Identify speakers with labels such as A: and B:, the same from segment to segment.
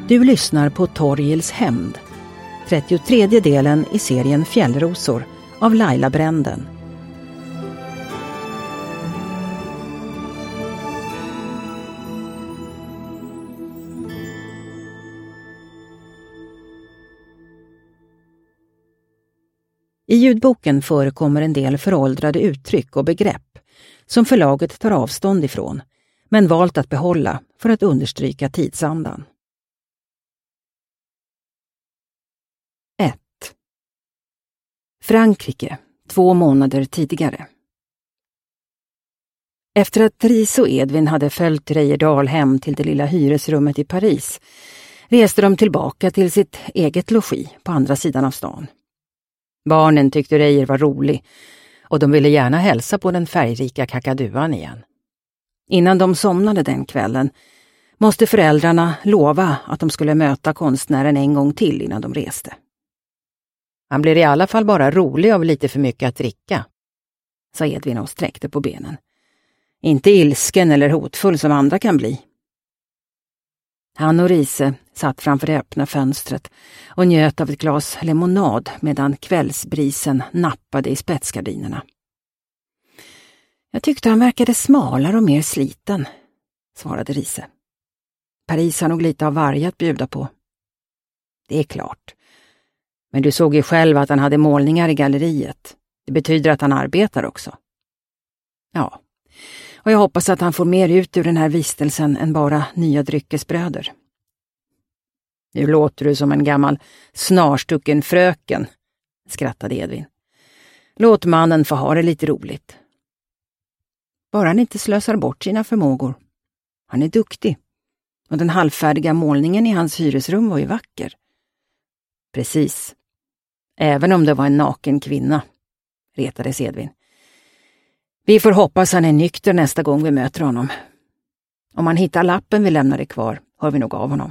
A: Du lyssnar på Torgils hämnd, 33:e delen i serien Fjällrosor av Laila Bränden. I ljudboken förekommer en del föråldrade uttryck och begrepp som förlaget tar avstånd ifrån, men valt att behålla för att understryka tidsandan. 1. Frankrike, 2 månader tidigare. Efter att Therese och Edvin hade följt Reijerdal hem till det lilla hyresrummet i Paris reste de tillbaka till sitt eget logi på andra sidan av stan. Barnen tyckte Reijer var rolig och de ville gärna hälsa på den färgrika kakaduan igen. Innan de somnade den kvällen måste föräldrarna lova att de skulle möta konstnären en gång till innan de reste. Han blir i alla fall bara rolig av lite för mycket att dricka, sa Edvin och sträckte på benen. Inte ilsken eller hotfull som andra kan bli. Han och Riese satt framför det öppna fönstret och njöt av ett glas lemonad medan kvällsbrisen nappade i spetsgardinerna. Jag tyckte han verkade smalare och mer sliten, svarade Riese. Paris har nog lite av varje att bjuda på. Det är klart. Men du såg ju själv att han hade målningar i galleriet. Det betyder att han arbetar också. Ja, och jag hoppas att han får mer ut ur den här vistelsen än bara nya dryckesbröder. Nu låter du som en gammal snarstucken fröken, skrattade Edvin. Låt mannen få ha det lite roligt. Bara han inte slösar bort sina förmågor. Han är duktig. Och den halvfärdiga målningen i hans hyresrum var ju vacker. Precis. Även om det var en naken kvinna, retades Edvin. Vi får hoppas han är nykter nästa gång vi möter honom. Om han hittar lappen vi lämnade kvar, hör vi nog av honom.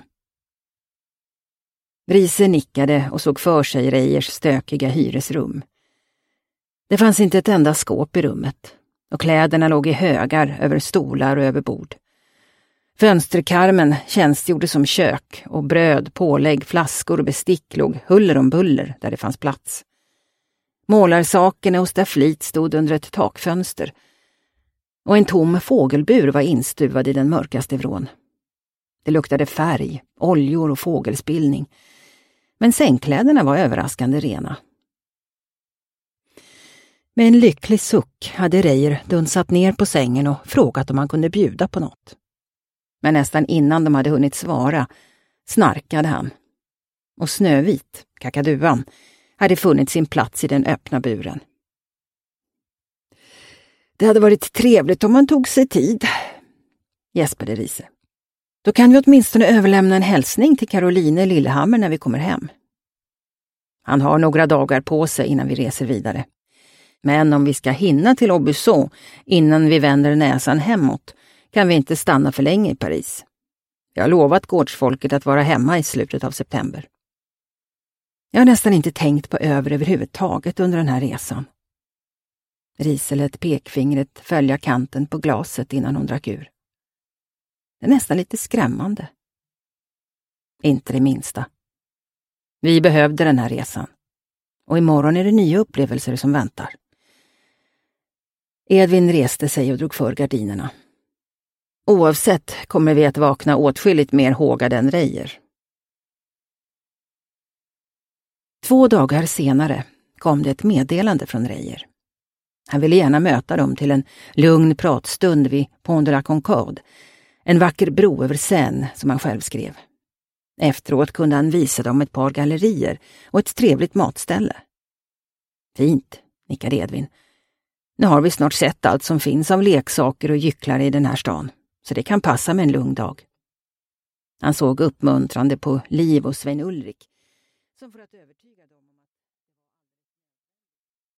A: Riese nickade och såg för sig Reijers stökiga hyresrum. Det fanns inte ett enda skåp i rummet, och kläderna låg i högar över stolar och över bord. Fönsterkarmen tjänstgjorde som kök och bröd, pålägg, flaskor och bestick låg huller om buller där det fanns plats. Målarsakerna och stafflit stod under ett takfönster och en tom fågelbur var instuvad i den mörkaste vrån. Det luktade färg, oljor och fågelspillning, men sängkläderna var överraskande rena. Med en lycklig suck hade Reijer dunsat ner på sängen och frågat om han kunde bjuda på något. Men nästan innan de hade hunnit svara snarkade han. Och Snövit, kakaduan, hade funnit sin plats i den öppna buren. Det hade varit trevligt om man tog sig tid, gäspade Riese. Då kan vi åtminstone överlämna en hälsning till Caroline Lillehammer när vi kommer hem. Han har några dagar på sig innan vi reser vidare. Men om vi ska hinna till Aubusson innan vi vänder näsan hemåt kan vi inte stanna för länge i Paris. Jag har lovat gårdsfolket att vara hemma i slutet av september. Jag har nästan inte tänkt på överhuvudtaget under den här resan. Riese lät pekfingret följa kanten på glaset innan hon drack ur. Det är nästan lite skrämmande. Inte det minsta. Vi behövde den här resan. Och imorgon är det nya upplevelser som väntar. Edvin reste sig och drog för gardinerna. Oavsett kommer vi att vakna åtskilligt mer hågade än Reijer. 2 dagar senare kom det ett meddelande från Reijer. Han ville gärna möta dem till en lugn pratstund vid Pont de la Concorde, en vacker bro över Seine som han själv skrev. Efteråt kunde han visa dem ett par gallerier och ett trevligt matställe. Fint, nickade Edvin. Nu har vi snart sett allt som finns av leksaker och gycklare i den här stan, så det kan passa med en lugn dag. Han såg uppmuntrande på Liv och Sven Ulrik, som för att övertyga dem om